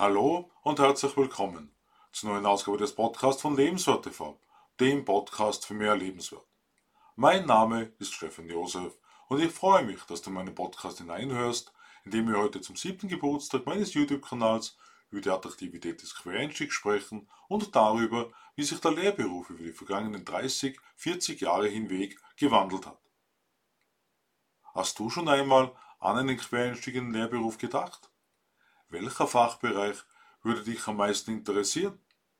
Hallo und herzlich willkommen zur neuen Ausgabe des Podcasts von Lebenswert TV, dem Podcast für mehr Lebenswert. Mein Name ist Stefan Josef und ich freue mich, dass du meinen Podcast hineinhörst, in dem wir heute zum 7. Geburtstag meines YouTube-Kanals über die Attraktivität des Quereinstiegs sprechen und darüber, wie sich der Lehrberuf über die vergangenen 30, 40 Jahre hinweg gewandelt hat. Hast du schon einmal an einen Quereinstieg in den Lehrberuf gedacht? Welcher Fachbereich würde dich am meisten interessieren?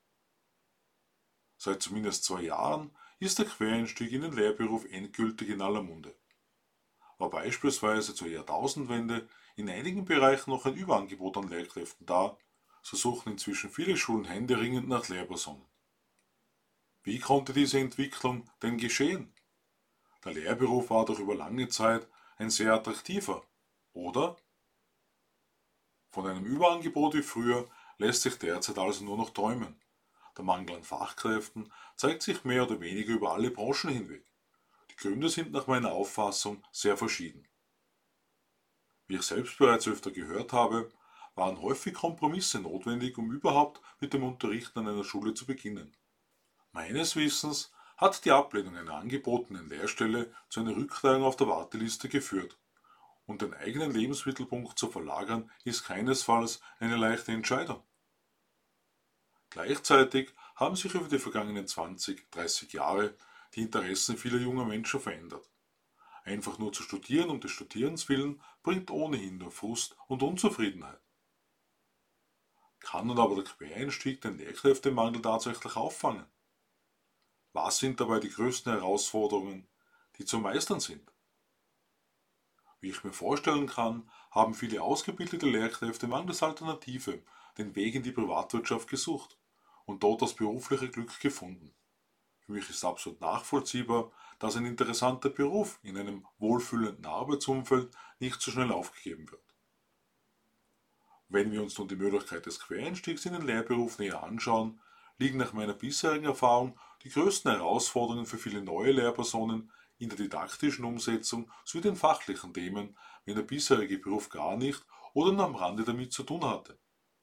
Seit zumindest 2 Jahren ist der Quereinstieg in den Lehrberuf endgültig in aller Munde. War beispielsweise zur Jahrtausendwende in einigen Bereichen noch ein Überangebot an Lehrkräften da, so suchen inzwischen viele Schulen händeringend nach Lehrpersonen. Wie konnte diese Entwicklung denn geschehen? Der Lehrberuf war doch über lange Zeit ein sehr attraktiver, oder? Von einem Überangebot wie früher lässt sich derzeit also nur noch träumen. Der Mangel an Fachkräften zeigt sich mehr oder weniger über alle Branchen hinweg. Die Gründe sind nach meiner Auffassung sehr verschieden. Wie ich selbst bereits öfter gehört habe, waren häufig Kompromisse notwendig, um überhaupt mit dem Unterrichten an einer Schule zu beginnen. Meines Wissens hat die Ablehnung einer angebotenen Lehrstelle zu einer Rücktretung auf der Warteliste geführt. Und den eigenen Lebensmittelpunkt zu verlagern, ist keinesfalls eine leichte Entscheidung. Gleichzeitig haben sich über die vergangenen 20, 30 Jahre die Interessen vieler junger Menschen verändert. Einfach nur zu studieren um des Studierens willen bringt ohnehin nur Frust und Unzufriedenheit. Kann nun aber der Quereinstieg den Lehrkräftemangel tatsächlich auffangen? Was sind dabei die größten Herausforderungen, die zu meistern sind? Wie ich mir vorstellen kann, haben viele ausgebildete Lehrkräfte mangels Alternative den Weg in die Privatwirtschaft gesucht und dort das berufliche Glück gefunden. Für mich ist absolut nachvollziehbar, dass ein interessanter Beruf in einem wohlfühlenden Arbeitsumfeld nicht so schnell aufgegeben wird. Wenn wir uns nun die Möglichkeit des Quereinstiegs in den Lehrberuf näher anschauen, liegen nach meiner bisherigen Erfahrung die größten Herausforderungen für viele neue Lehrpersonen in der didaktischen Umsetzung sowie den fachlichen Themen, wenn der bisherige Beruf gar nicht oder nur am Rande damit zu tun hatte.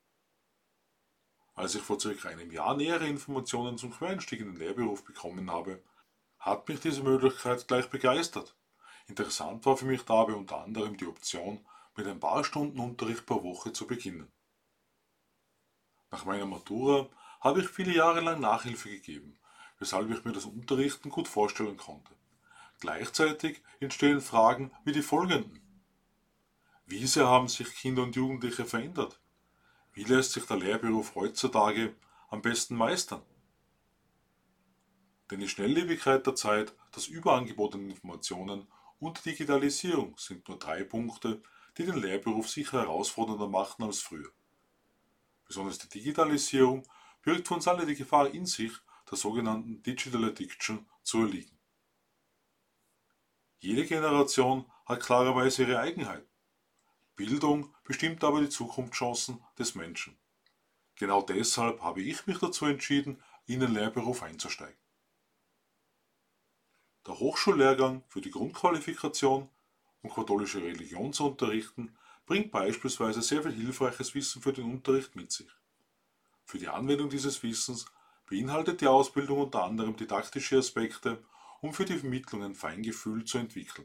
Als ich vor circa einem Jahr nähere Informationen zum Quereinstieg in den Lehrberuf bekommen habe, hat mich diese Möglichkeit gleich begeistert. Interessant war für mich dabei unter anderem die Option, mit ein paar Stunden Unterricht pro Woche zu beginnen. Nach meiner Matura habe ich viele Jahre lang Nachhilfe gegeben, weshalb ich mir das Unterrichten gut vorstellen konnte. Gleichzeitig entstehen Fragen wie die folgenden. Wie sehr haben sich Kinder und Jugendliche verändert? Wie lässt sich der Lehrberuf heutzutage am besten meistern? Denn die Schnelllebigkeit der Zeit, das Überangebot an Informationen und die Digitalisierung sind nur 3 Punkte, die den Lehrberuf sicher herausfordernder machen als früher. Besonders die Digitalisierung birgt für uns alle die Gefahr in sich, der sogenannten Digital Addiction zu erliegen. Jede Generation hat klarerweise ihre Eigenheiten. Bildung bestimmt aber die Zukunftschancen des Menschen. Genau deshalb habe ich mich dazu entschieden, in den Lehrberuf einzusteigen. Der Hochschullehrgang für die Grundqualifikation, um katholische Religion zu unterrichten, bringt beispielsweise sehr viel hilfreiches Wissen für den Unterricht mit sich. Für die Anwendung dieses Wissens beinhaltet die Ausbildung unter anderem didaktische Aspekte, um für die Vermittlung ein Feingefühl zu entwickeln.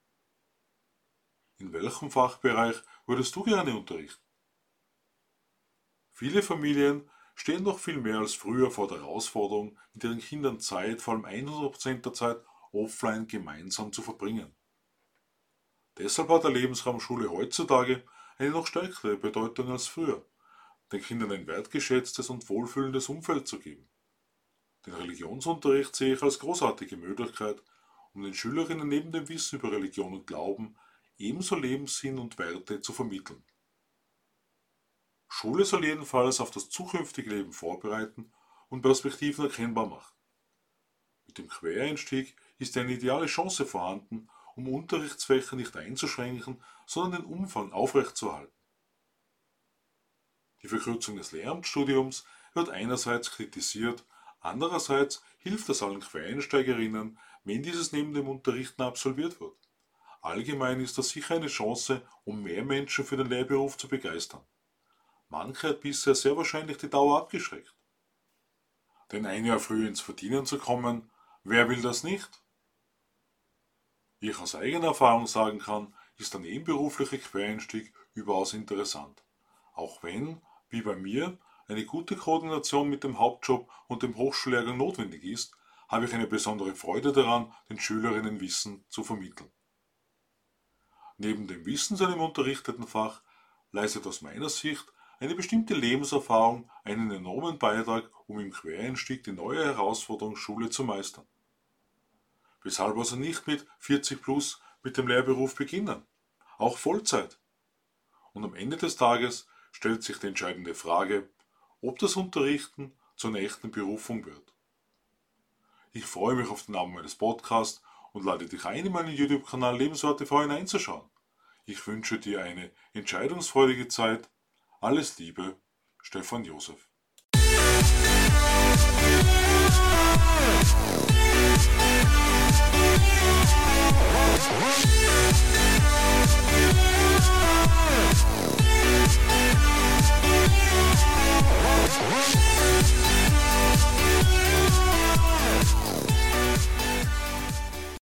In welchem Fachbereich würdest du gerne unterrichten? Viele Familien stehen noch viel mehr als früher vor der Herausforderung, mit ihren Kindern Zeit, vor allem 100% der Zeit, offline gemeinsam zu verbringen. Deshalb hat der Lebensraum Schule heutzutage eine noch stärkere Bedeutung als früher, den Kindern ein wertgeschätztes und wohlfühlendes Umfeld zu geben. Den Religionsunterricht sehe ich als großartige Möglichkeit, um den Schülerinnen neben dem Wissen über Religion und Glauben ebenso Lebenssinn und Werte zu vermitteln. Schule soll jedenfalls auf das zukünftige Leben vorbereiten und Perspektiven erkennbar machen. Mit dem Quereinstieg ist eine ideale Chance vorhanden, um Unterrichtsfächer nicht einzuschränken, sondern den Umfang aufrechtzuerhalten. Die Verkürzung des Lehramtsstudiums wird einerseits kritisiert, andererseits hilft es allen Quereinsteigerinnen, wenn dieses neben dem Unterrichten absolviert wird. Allgemein ist das sicher eine Chance, um mehr Menschen für den Lehrberuf zu begeistern. Manche hat bisher sehr wahrscheinlich die Dauer abgeschreckt. Denn ein Jahr früher ins Verdienen zu kommen, wer will das nicht? Wie ich aus eigener Erfahrung sagen kann, ist der nebenberufliche Quereinstieg überaus interessant. Auch wenn, wie bei mir, eine gute Koordination mit dem Hauptjob und dem Hochschullehrgang notwendig ist, habe ich eine besondere Freude daran, den Schülerinnen Wissen zu vermitteln. Neben dem Wissen zu einem unterrichteten Fach leistet aus meiner Sicht eine bestimmte Lebenserfahrung einen enormen Beitrag, um im Quereinstieg die neue Herausforderung Schule zu meistern. Weshalb also nicht mit 40 plus mit dem Lehrberuf beginnen? Auch Vollzeit. Und am Ende des Tages stellt sich die entscheidende Frage, ob das Unterrichten zur echten Berufung wird. Ich freue mich auf den Namen meines Podcasts und lade dich ein, in meinen YouTube-Kanal Lebenswerte für hineinzuschauen. Ich wünsche dir eine entscheidungsfreudige Zeit. Alles Liebe, Stefan Josef.